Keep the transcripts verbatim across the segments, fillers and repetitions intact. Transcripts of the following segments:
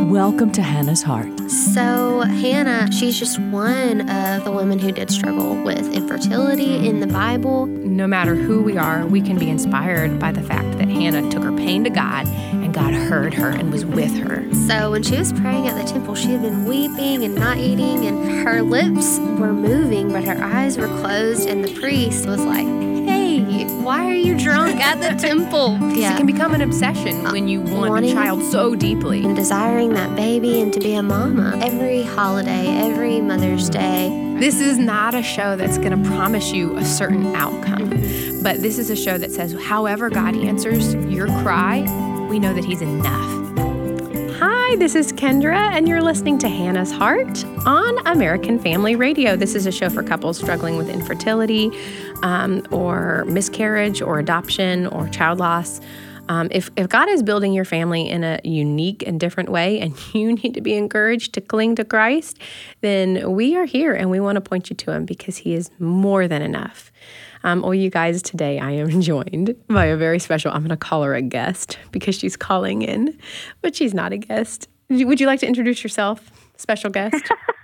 Welcome to Hannah's Heart. So Hannah, she's just one of the women who did struggle with infertility in the Bible. No matter who we are, we can be inspired by the fact that Hannah took her pain to God, and God heard her and was with her. So when she was praying at the temple, she had been weeping and not eating, and her lips were moving, but her eyes were closed, and the priest was like, hey, why are you drunk at the temple? Yeah. It can become an obsession when you want Wanting a child so deeply. And desiring that baby and to be a mama. Every holiday, every Mother's Day. This is not a show that's going to promise you a certain outcome. But this is a show that says, however God answers your cry, we know that He's enough. Hi, this is Kendra, and you're listening to Hannah's Heart on American Family Radio. This is a show for couples struggling with infertility, um, or miscarriage, or adoption, or child loss. Um, if, if God is building your family in a unique and different way, and you need to be encouraged to cling to Christ, then we are here, and we want to point you to Him because He is more than enough. Um, well, you guys, today I am joined by a very special, I'm going to call her a guest because she's calling in, but she's not a guest. Would you like to introduce yourself, special guest?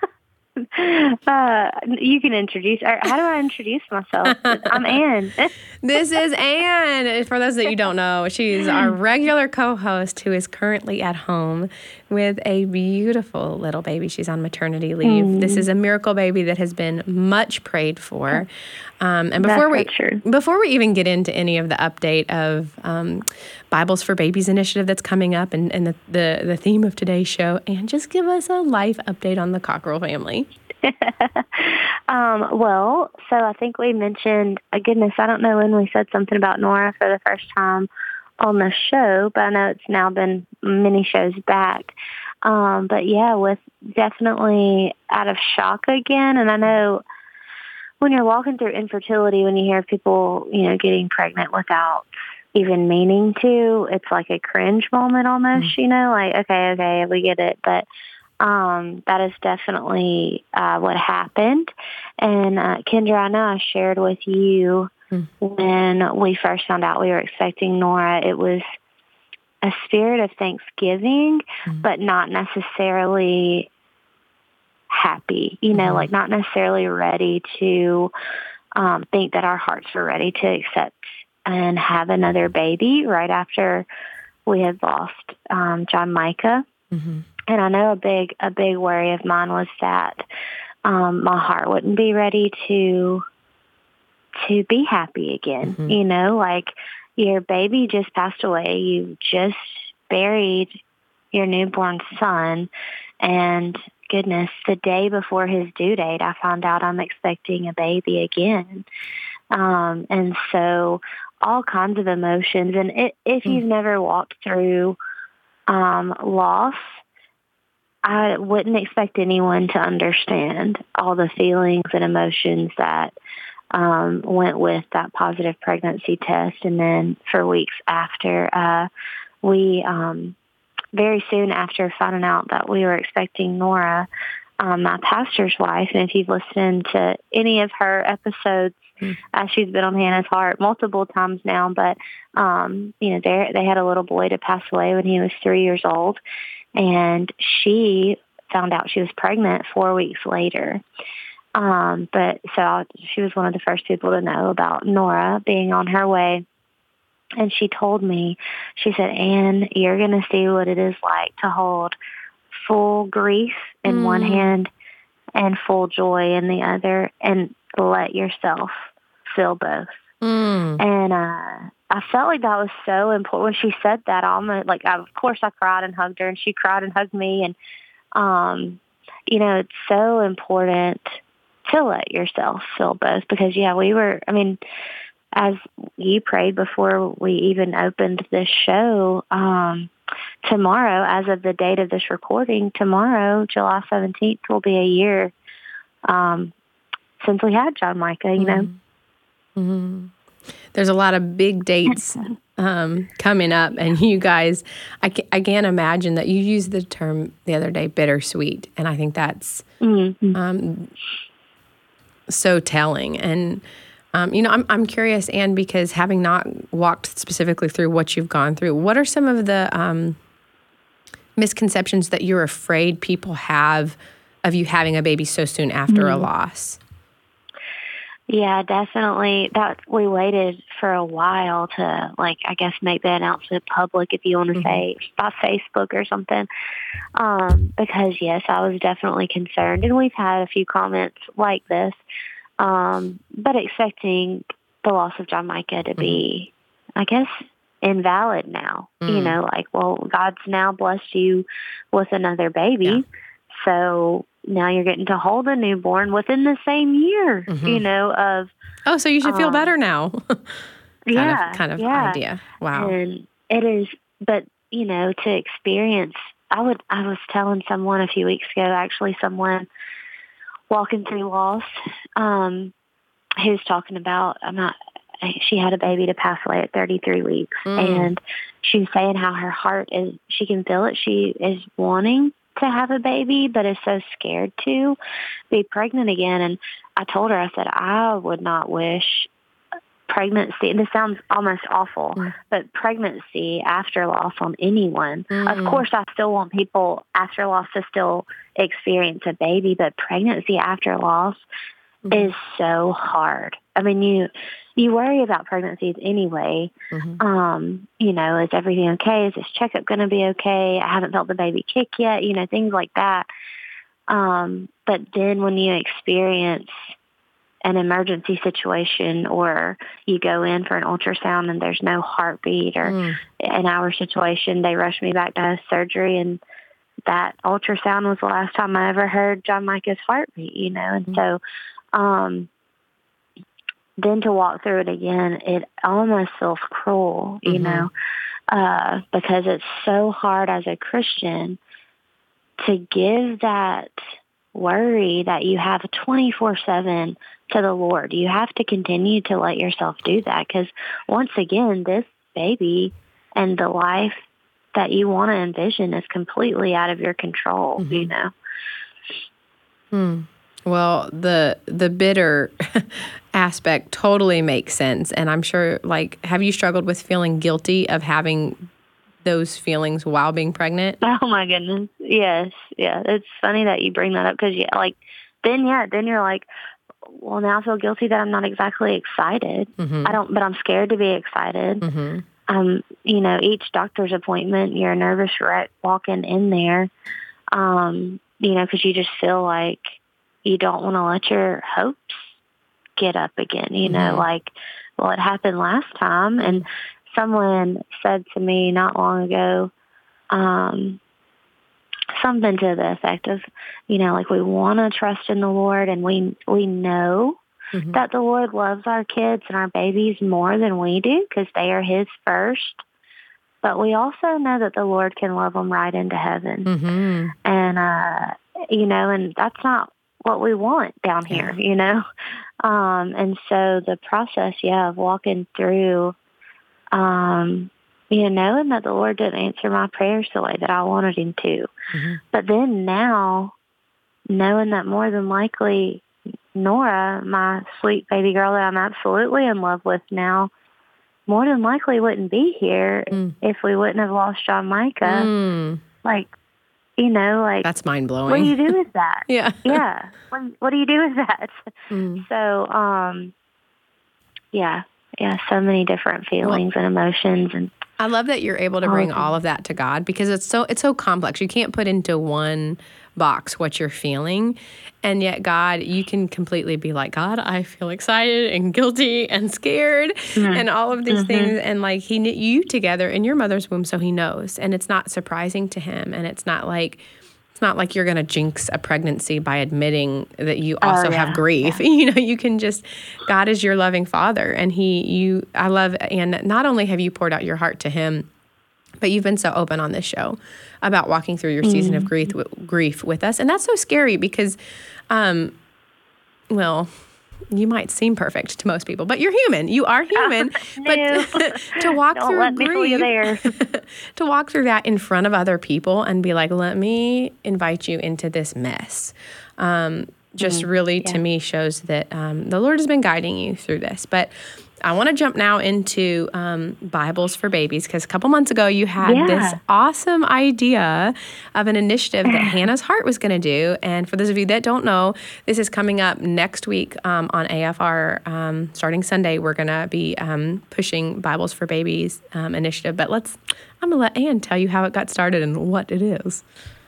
Uh, you can introduce, or how do I introduce myself? I'm Ann. This is Ann. For those that you don't know, she's our regular co-host who is currently at home with a beautiful little baby. She's on maternity leave. Mm. This is a miracle baby that has been much prayed for. Um, and before we true. before we even get into any of the update of um, Bibles for Babies initiative that's coming up and, and the, the, the theme of today's show, and just give us a life update on the Cockrell family. um, well, so I think we mentioned, uh, goodness, I don't know when we said something about Nora for the first time on the show, but I know it's now been many shows back. Um, but yeah, with definitely out of shock again. And I know when you're walking through infertility, when you hear people, you know, getting pregnant without even meaning to, it's like a cringe moment almost, mm-hmm. you know, like, okay, okay, we get it. But um, that is definitely uh, what happened. And uh, Kendra, I know I shared with you mm-hmm. when we first found out we were expecting Nora, it was a spirit of thanksgiving, mm-hmm. but not necessarily happy, you know, mm-hmm. like not necessarily ready to um, think that our hearts were ready to accept and have another baby right after we had lost um, John Micah. Mm-hmm. And I know a big, a big worry of mine was that um, my heart wouldn't be ready to, to be happy again. Mm-hmm. You know, like your baby just passed away. You just buried your newborn son, and goodness, the day before his due date, I found out I'm expecting a baby again. Um, and so all kinds of emotions. And it, if mm-hmm. you've never walked through um, loss, I wouldn't expect anyone to understand all the feelings and emotions that um, went with that positive pregnancy test. And then for weeks after, uh, we, um, very soon after finding out that we were expecting Nora, um, my pastor's wife, and if you've listened to any of her episodes, mm. uh, she's been on Hannah's Heart multiple times now, but, um, you know, they they had a little boy to pass away when he was three years old. And she found out she was pregnant four weeks later. Um, but so I, she was one of the first people to know about Nora being on her way. And she told me, she said, Ann, you're going to see what it is like to hold full grief in mm. one hand and full joy in the other, and let yourself feel both. Mm. And uh, I felt like that was so important. When she said that, I almost, like, I, of course I cried and hugged her, and she cried and hugged me. And, um, you know, it's so important to let yourself feel both, because, yeah, we were, I mean, as you prayed before we even opened this show, um, tomorrow, as of the date of this recording, tomorrow, July seventeenth, will be a year um, since we had John Micah, you know. Mm-hmm. Mm-hmm. There's a lot of big dates um, coming up, and you guys, I, ca- I can't imagine that you used the term the other day, bittersweet, and I think that's mm-hmm. um, so telling. And Um, you know, I'm I'm curious, Ann, because having not walked specifically through what you've gone through, what are some of the um, misconceptions that you're afraid people have of you having a baby so soon after mm-hmm. a loss? Yeah, definitely. That we waited for a while to, like, I guess make the announcement public, if you want to mm-hmm. say, by Facebook or something. Um, because yes, I was definitely concerned, and we've had a few comments like this. Um, but expecting the loss of John Micah to mm-hmm. be, I guess, invalid now. Mm. You know, like, well, God's now blessed you with another baby, yeah. so now you're getting to hold a newborn within the same year, mm-hmm. you know, of... Oh, so you should feel um, better now. kind yeah. Of, kind of yeah. idea. Wow. And it is, but, you know, to experience... I would. I was telling someone a few weeks ago, actually, someone walking through loss, um, who was talking about, I'm not... she had a baby to pass away at thirty-three weeks. Mm. And she was saying how her heart is... she can feel it. She is wanting to have a baby, but is so scared to be pregnant again. And I told her, I said, I would not wish pregnancy, and this sounds almost awful, mm. but pregnancy after loss on anyone. Mm. Of course, I still want people after loss to still experience a baby, but pregnancy after loss mm. is so hard. I mean, you you worry about pregnancies anyway. Mm-hmm. Um, you know, is everything okay? Is this checkup going to be okay? I haven't felt the baby kick yet, you know, things like that. Um, but then when you experience an emergency situation, or you go in for an ultrasound and there's no heartbeat, or mm. in our situation, they rushed me back to surgery, and that ultrasound was the last time I ever heard John Micah's heartbeat, you know? And mm. so, um, then to walk through it again, it almost feels cruel, you mm-hmm. know, uh, because it's so hard as a Christian to give that worry that you have twenty-four seven to the Lord. You have to continue to let yourself do that, because once again, this baby and the life that you want to envision is completely out of your control, mm-hmm. you know? Hmm. Well, the the bitter aspect totally makes sense. And I'm sure, like, have you struggled with feeling guilty of having those feelings while being pregnant? Oh, my goodness. Yes. Yeah. It's funny that you bring that up, because, yeah, like, then, yeah, then you're like, well, now I feel guilty that I'm not exactly excited. Mm-hmm. I don't, but I'm scared to be excited. Mm-hmm. Um, you know, each doctor's appointment, you're a nervous wreck walking in there, um, you know, because you just feel like you don't want to let your hopes get up again, you know, mm-hmm. like, well, it happened last time. And someone said to me not long ago, um, something to the effect of, you know, like, we want to trust in the Lord, and we we know mm-hmm. that the Lord loves our kids and our babies more than we do, because they are His first. But we also know that the Lord can love them right into heaven. Mm-hmm. And, uh, you know, and that's not what we want down here, yeah. you know? Um, and so the process, yeah, of walking through, um, you know, knowing that the Lord didn't answer my prayers the way that I wanted Him to. Mm-hmm. But then now, knowing that more than likely Nora, my sweet baby girl that I'm absolutely in love with now, more than likely wouldn't be here mm. if we wouldn't have lost John Micah. Mm. Like, you know, like... That's mind-blowing. What do you do with that? yeah. Yeah. What, what do you do with that? Mm. So, um, yeah. Yeah, so many different feelings well, and emotions. And I love that you're able to bring all, all of that to God, because it's so it's so complex. You can't put into one box what you're feeling. And yet, God, you can completely be like, God, I feel excited and guilty and scared mm-hmm. and all of these mm-hmm. things. And like, He knit you together in your mother's womb, so He knows. And it's not surprising to Him. And it's not like... It's not like you're going to jinx a pregnancy by admitting that you also oh, yeah. have grief. Yeah. You know, you can just, God is your loving Father. And He, you, I love, and not only have you poured out your heart to Him, but you've been so open on this show about walking through your mm-hmm. season of grief, grief with us. And that's so scary because, um, well, you might seem perfect to most people, but you're human. You are human. no. But to walk Don't through let grief, me pull you there. to walk through that in front of other people and be like, let me invite you into this mess, um, just mm-hmm. really, yeah. to me, shows that um, the Lord has been guiding you through this. But I want to jump now into um, Bibles for Babies, because a couple months ago you had Yeah. this awesome idea of an initiative that Hannah's Heart was going to do. And for those of you that don't know, this is coming up next week um, on A F R. Um, starting Sunday, we're going to be um, pushing Bibles for Babies um, initiative. But let's, I'm going to let Ann tell you how it got started and what it is.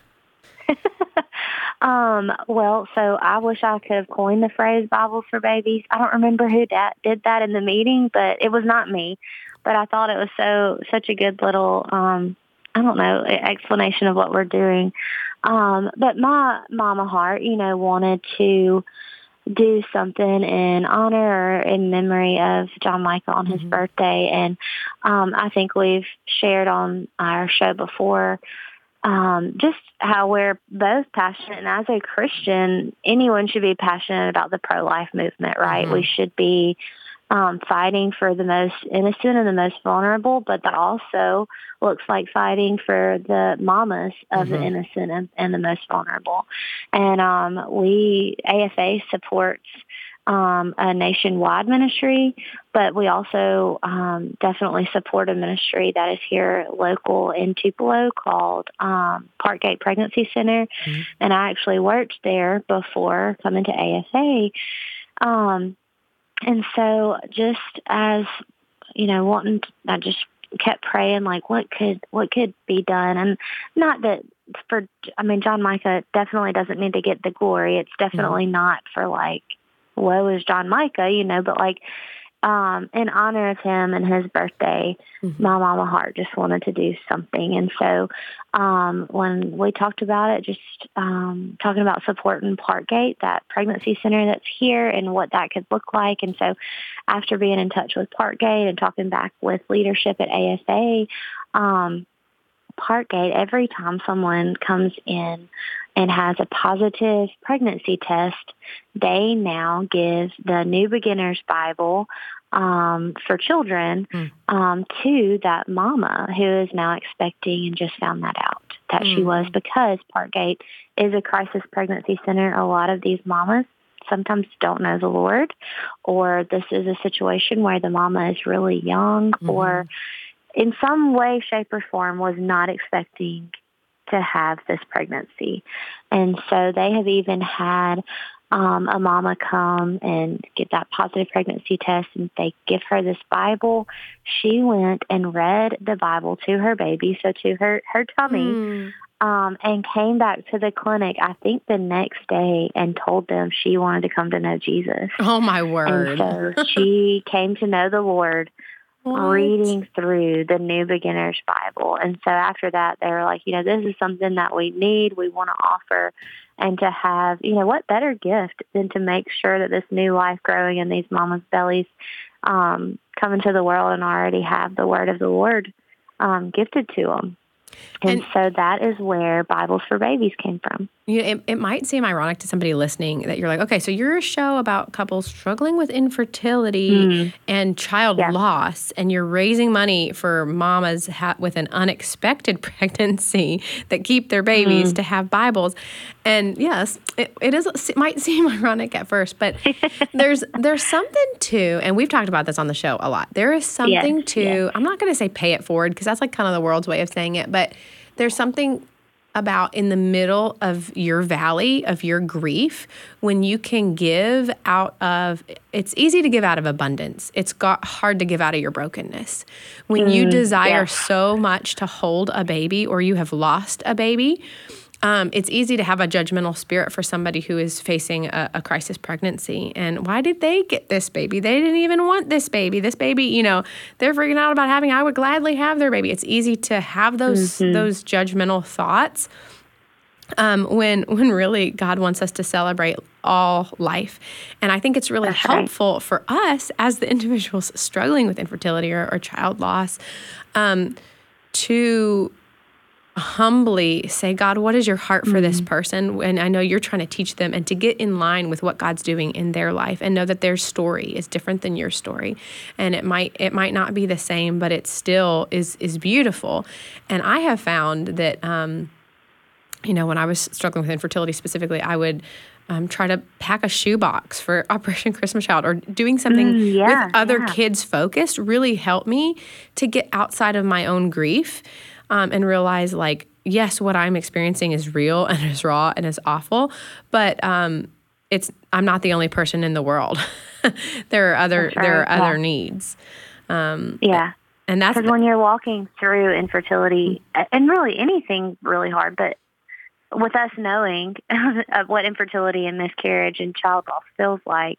Um, well, so I wish I could have coined the phrase Bibles for Babies. I don't remember who that did that in the meeting, but it was not me. But I thought it was so such a good little, um, I don't know, explanation of what we're doing. Um, but my Mama Heart, you know, wanted to do something in honor or in memory of John Micah on his mm-hmm. birthday. And um, I think we've shared on our show before Um, just how we're both passionate. And as a Christian, anyone should be passionate about the pro-life movement, right? Mm-hmm. We should be um, fighting for the most innocent and the most vulnerable, but that also looks like fighting for the mamas of mm-hmm. the innocent and, and the most vulnerable. And um, we, A F A supports Um, a nationwide ministry, but we also um, definitely support a ministry that is here local in Tupelo called um, Parkgate Pregnancy Center. Mm-hmm. And I actually worked there before coming to A F A. Um, and so just as, you know, wanting to, I just kept praying, like, what could, what could be done? And not that for, I mean, John Micah definitely doesn't need to get the glory. It's definitely mm-hmm. not for like, woe is John Micah, you know, but like um, in honor of him and his birthday, mm-hmm. my Mama Heart just wanted to do something. And so um, when we talked about it, just um, talking about supporting Parkgate, that pregnancy center that's here and what that could look like. And so after being in touch with Parkgate and talking back with leadership at A F A, um, Parkgate, every time someone comes in and has a positive pregnancy test, they now give the New Beginner's Bible um, for children mm. um, to that mama who is now expecting and just found that out, that mm. she was, because Parkgate is a crisis pregnancy center. A lot of these mamas sometimes don't know the Lord, or this is a situation where the mama is really young mm-hmm. or in some way, shape, or form was not expecting to have this pregnancy. And so they have even had um, a mama come and get that positive pregnancy test, and they give her this Bible. She went and read the Bible to her baby, so to her, her tummy, mm. um, and came back to the clinic, I think the next day, and told them she wanted to come to know Jesus. Oh, my word. And so she came to know the Lord What? reading through the New Beginner's Bible. And so after that, they were like, you know, this is something that we need, we want to offer, and to have, you know, what better gift than to make sure that this new life growing in these mamas' bellies um, come into the world and already have the word of the Lord um, gifted to them. And, and so that is where Bibles for Babies came from. You know, it, it might seem ironic to somebody listening that you're like, okay, so you're a show about couples struggling with infertility mm. and child yeah. loss, and you're raising money for mamas ha- with an unexpected pregnancy that keep their babies mm. to have Bibles. And yes, it, it is. It might seem ironic at first, but there's there's something to, and we've talked about this on the show a lot. There is something yes, to. Yes. I'm not going to say pay it forward, because that's like kind of the world's way of saying it, but there's something about in the middle of your valley, of your grief, when you can give out of, it's easy to give out of abundance. It's got hard to give out of your brokenness. When mm, you desire yes. so much to hold a baby, or you have lost a baby, Um, it's easy to have a judgmental spirit for somebody who is facing a, a crisis pregnancy. And why did they get this baby? They didn't even want this baby. This baby, you know, they're freaking out about having, I would gladly have their baby. It's easy to have those mm-hmm. those judgmental thoughts um, when when really God wants us to celebrate all life. And I think it's really That's helpful right. for us as the individuals struggling with infertility or, or child loss um, to humbly say, God, what is your heart for mm-hmm. this person? And I know you're trying to teach them, and to get in line with what God's doing in their life, and know that their story is different than your story. And it might it might not be the same, but it still is is beautiful. And I have found that um, you know, when I was struggling with infertility specifically, I would um, try to pack a shoebox for Operation Christmas Child, or doing something Mm, yeah, with other yeah. kids focused really helped me to get outside of my own grief um, and realize, like, yes, what I'm experiencing is real and is raw and is awful, but um, it's I'm not the only person in the world. there are other That's right, there are other yeah. needs. Um, Yeah. and that's Because when you're walking through infertility, and really anything really hard, but with us knowing of what infertility and miscarriage and child loss feels like,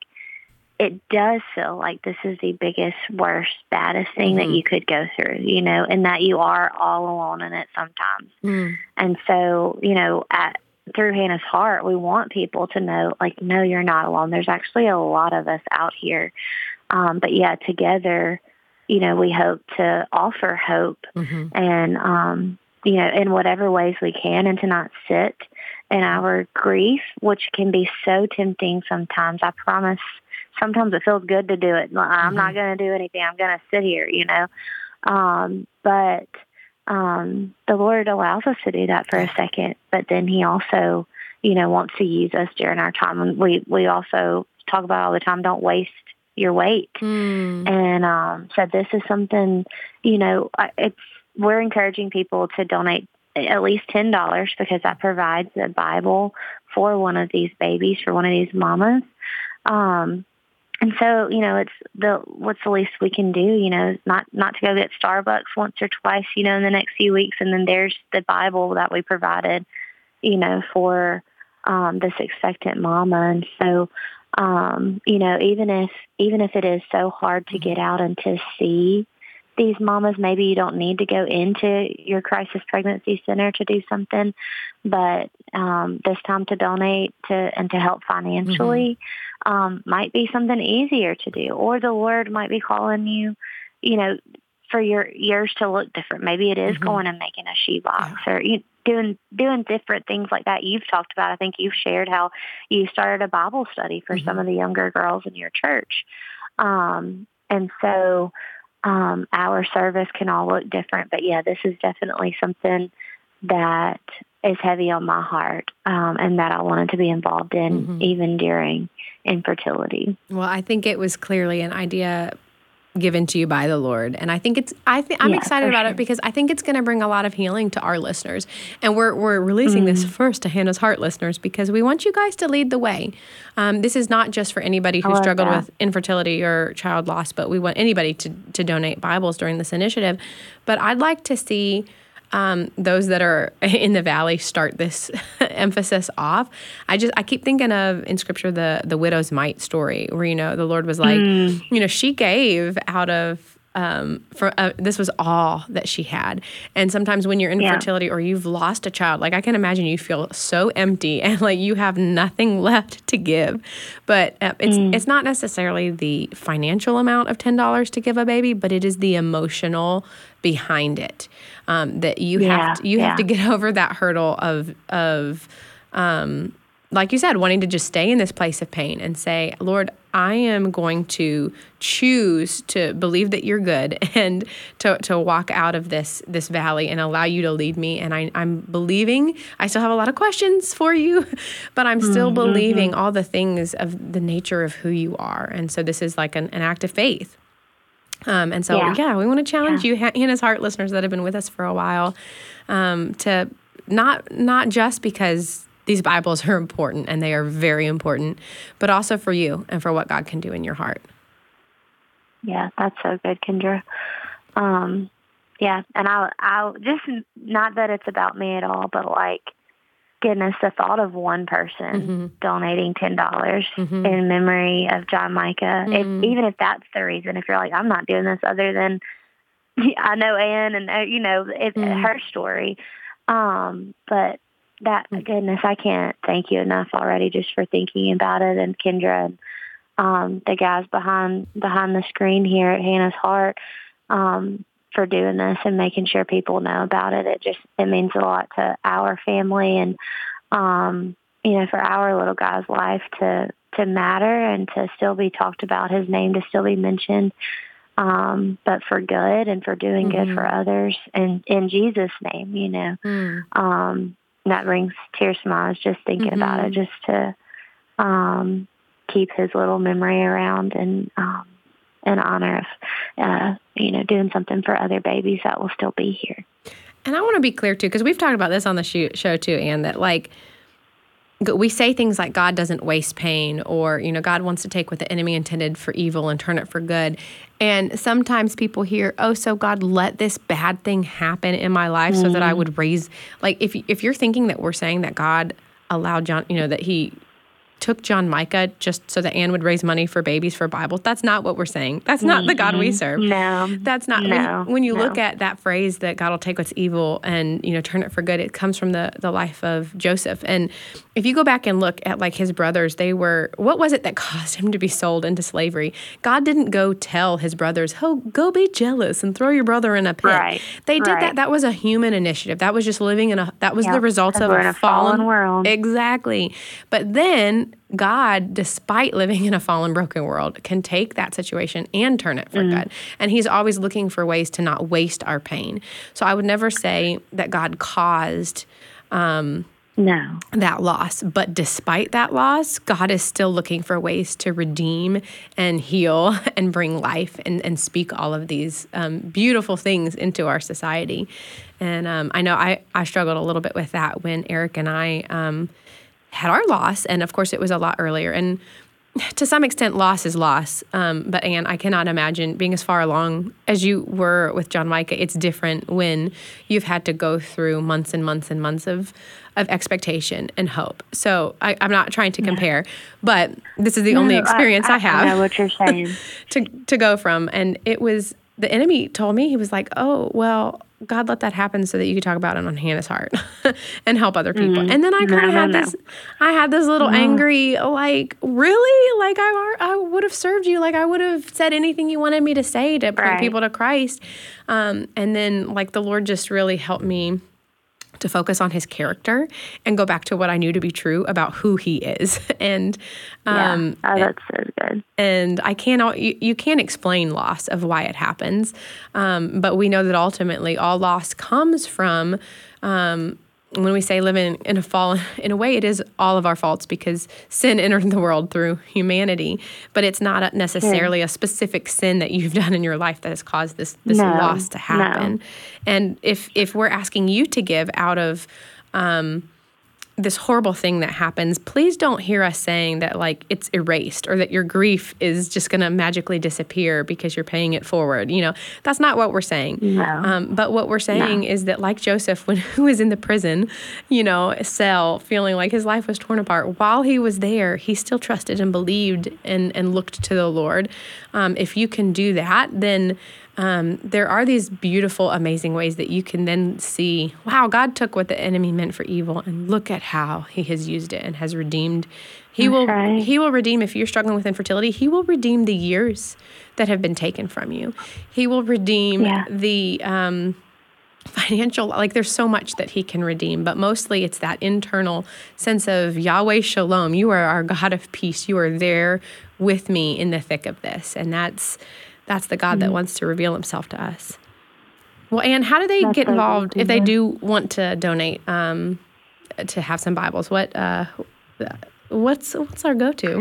it does feel like this is the biggest, worst, baddest thing Mhm. that you could go through, you know, and that you are all alone in it sometimes. Mm. And so, you know, at through Hannah's Heart, we want people to know, like, no, you're not alone. There's actually a lot of us out here. Um, but yeah, together, you know, we hope to offer hope Mhm. and, um, you know, in whatever ways we can, and to not sit in our grief, which can be so tempting sometimes. I promise sometimes it feels good to do it. Like, I'm not going to do anything. I'm going to sit here, you know. Um, but um, the Lord allows us to do that for a second, but then He also, you know, wants to use us during our time. And we, we also talk about all the time, don't waste your weight. Mm. And um, so this is something, you know, I- it's we're encouraging people to donate at least ten dollars, because that provides a Bible for one of these babies, for one of these mamas. Um, and so, you know, it's the what's the least we can do, you know, not not to go get Starbucks once or twice, you know, in the next few weeks. And then there's the Bible that we provided, you know, for um, this expectant mama. And so, um, you know, even if even if it is so hard to get out and to see these mamas, maybe you don't need to go into your crisis pregnancy center to do something, but um, this time to donate to and to help financially mm-hmm. um, might be something easier to do, or the Lord might be calling you, you know, for your yours to look different. Maybe it is mm-hmm. going and making a shoebox yeah. or you doing doing different things like that. You've talked about, I think you've shared how you started a Bible study for mm-hmm. some of the younger girls in your church, um, and so. Um, our service can all look different, but yeah, this is definitely something that is heavy on my heart, um, and that I wanted to be involved in mm-hmm. even during infertility. Well, I think it was clearly an idea given to you by the Lord. And I think it's, I think I'm yeah, excited about sure. it because I think it's going to bring a lot of healing to our listeners. And we're, we're releasing mm. this first to Hannah's Heart listeners because we want you guys to lead the way. Um, this is not just for anybody who struggled that. with infertility or child loss, but we want anybody to, to donate Bibles during this initiative. But I'd like to see Um, those that are in the valley start this emphasis off. I just I keep thinking of in Scripture the the widow's mite story, where you know the Lord was like, mm. you know, she gave out of um, for uh, this was all that she had. And sometimes when you're in yeah. fertility or you've lost a child, like I can imagine you feel so empty and like you have nothing left to give. But uh, it's mm. it's not necessarily the financial amount of ten dollars to give a baby, but it is the emotional behind it. Um, that you yeah, have to, you yeah. have to get over that hurdle of of um, like you said, wanting to just stay in this place of pain and say, Lord, I am going to choose to believe that you're good and to to walk out of this this valley and allow you to lead me. And I, I'm believing. I still have a lot of questions for you, but I'm still mm-hmm. believing all the things of the nature of who you are. And so this is like an, an act of faith. Um, and so, yeah, yeah we want to challenge yeah. you, Hannah's Heart listeners that have been with us for a while, um, to not not just because these Bibles are important, and they are very important, but also for you and for what God can do in your heart. Yeah, that's so good, Kendra. Um, yeah, and I'll, I'll just, not that it's about me at all, but like, goodness, the thought of one person mm-hmm. donating ten dollars mm-hmm. in memory of John Micah, mm-hmm. if, even if that's the reason, if you're like, I'm not doing this other than I know Ann and, uh, you know, it, mm-hmm. her story. Um, but that, mm-hmm. goodness, I can't thank you enough already just for thinking about it. And Kendra and um, the guys behind behind the screen here at Hannah's Heart, um, for doing this and making sure people know about it. It just, it means a lot to our family and, um, you know, for our little guy's life to, to matter and to still be talked about, his name to still be mentioned, um, but for good and for doing mm-hmm. good for others and in Jesus' name, you know. Mm. Um, that brings tears to my eyes just thinking Mm-hmm. about it, just to um, keep his little memory around and um, in honor of, uh, you know, doing something for other babies that will still be here. And I want to be clear, too, because we've talked about this on the show, too, Anne, that, like, we say things like God doesn't waste pain, or, you know, God wants to take what the enemy intended for evil and turn it for good. And sometimes people hear, oh, so God let this bad thing happen in my life mm-hmm. so that I would raise, like, if if you're thinking that we're saying that God allowed John, you know, that he took John Micah just so that Anne would raise money for babies for Bibles. That's not what we're saying. That's not mm-hmm. the God we serve. No. That's not, no, when, when you no. look at that phrase that God will take what's evil and, you know, turn it for good, it comes from the, the life of Joseph. And if you go back and look at, like, his brothers, they were, what was it that caused him to be sold into slavery? God didn't go tell his brothers, oh, go be jealous and throw your brother in a pit. Right. They did right. that. That was a human initiative. That was just living in a, that was yep. the results of we're a, in a fallen, fallen world. Exactly. But then God, despite living in a fallen, broken world, can take that situation and turn it for mm. good. And he's always looking for ways to not waste our pain. So I would never say that God caused um, no. that loss. But despite that loss, God is still looking for ways to redeem and heal and bring life and, and speak all of these um, beautiful things into our society. And um, I know I, I struggled a little bit with that when Eric and I um, had our loss. And of course, it was a lot earlier. And to some extent, loss is loss. Um, but Anne, I cannot imagine being as far along as you were with John Micah. It's different when you've had to go through months and months and months of, of expectation and hope. So I, I'm not trying to compare, but this is the no, only experience I, I, I have. I know what you're saying. to to go from. And it was, the enemy told me, he was like, oh, well, God let that happen so that you could talk about it on Hannah's heart and help other people. Mm-hmm. And then I kind of no, had no, this, no. I had this little no. angry, like, really? Like, I I would have served you. Like, I would have said anything you wanted me to say to point right. people to Christ. Um, and then, like, the Lord just really helped me to focus on his character and go back to what I knew to be true about who he is. And um, yeah, oh, that's so good. And I can't, you, you can't explain loss of why it happens. Um, but we know that ultimately all loss comes from, um, when we say living in a fall, in a way, it is all of our faults because sin entered the world through humanity. But it's not necessarily yeah. a specific sin that you've done in your life that has caused this this no, loss to happen. No. And if if we're asking you to give out of um, this horrible thing that happens, please don't hear us saying that, like, it's erased or that your grief is just going to magically disappear because you're paying it forward. You know, that's not what we're saying. No. Um, but what we're saying no. is that, like Joseph, when he was in the prison, you know, cell, feeling like his life was torn apart, while he was there, he still trusted and believed and, and looked to the Lord. Um, if you can do that, then Um, there are these beautiful, amazing ways that you can then see, wow, God took what the enemy meant for evil and look at how he has used it and has redeemed. He will right. he will redeem, if you're struggling with infertility, he will redeem the years that have been taken from you. He will redeem yeah. the um, financial, like there's so much that he can redeem, but mostly it's that internal sense of Yahweh Shalom. You are our God of peace. You are there with me in the thick of this. And that's That's the God mm-hmm. that wants to reveal himself to us. Well, Anne, how do they That's get involved if they do want to donate um, to have some Bibles? What uh, what's what's our go-to?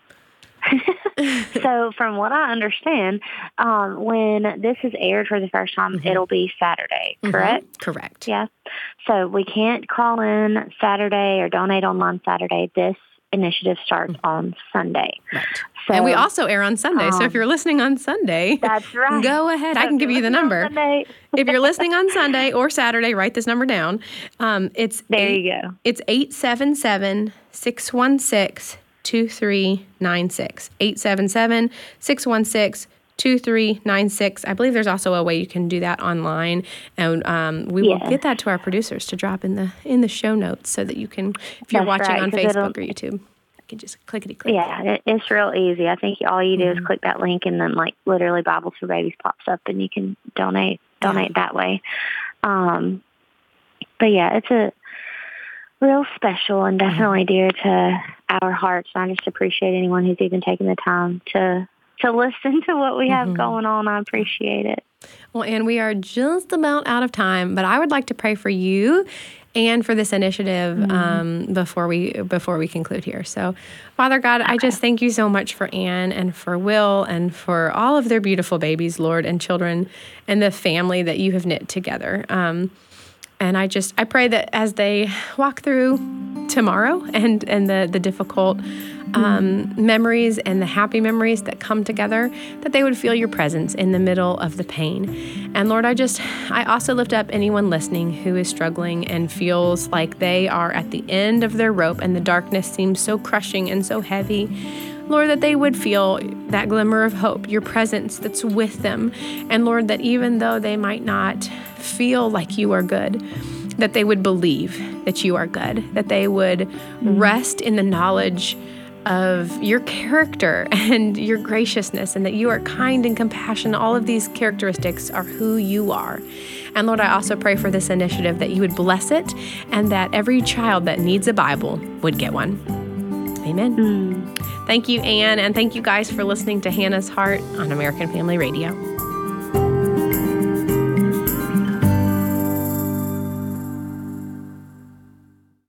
So from what I understand, um, when this is aired for the first time, mm-hmm. it'll be Saturday, correct? Mm-hmm. Correct. Yeah. So we can't call in Saturday or donate online Saturday. This initiative starts mm-hmm. on Sunday. Right. So, and we also air on Sunday. Um, so if you're listening on Sunday, that's right. Go ahead. So I can give you the number. If you're listening on Sunday or Saturday, write this number down. Um, it's there eight, you go. It's eight seven seven, six one six, two three nine six. eight seven seven, six one six, two three nine six. I believe there's also a way you can do that online, and um, we yes. will get that to our producers to drop in the in the show notes so that you can, if you're That's watching right, on Facebook or YouTube, you can just clickety click. Yeah, it, it's real easy. I think all you do mm-hmm. is click that link, and then like literally Bibles for Babies pops up, and you can donate donate yeah. that way. Um, but yeah, it's a real special and definitely mm-hmm. dear to our hearts. And I just appreciate anyone who's even taken the time to to listen to what we have mm-hmm. going on. I appreciate it. Well, Ann, we are just about out of time, but I would like to pray for you and for this initiative mm-hmm. um, before we before we conclude here. So, Father God, okay. I just thank you so much for Ann and for Will and for all of their beautiful babies, Lord, and children, and the family that you have knit together. Um, and I just I pray that as they walk through tomorrow and and the the difficult um, memories and the happy memories that come together, that they would feel your presence in the middle of the pain. And Lord, I just, I also lift up anyone listening who is struggling and feels like they are at the end of their rope and the darkness seems so crushing and so heavy. Lord, that they would feel that glimmer of hope, your presence that's with them. And Lord, that even though they might not feel like you are good, that they would believe that you are good, that they would mm-hmm. rest in the knowledge of your character and your graciousness, and that you are kind and compassionate. All of these characteristics are who you are. And Lord, I also pray for this initiative that you would bless it and that every child that needs a Bible would get one. Amen. Mm. Thank you, Ann, and thank you guys for listening to Hannah's Heart on American Family Radio.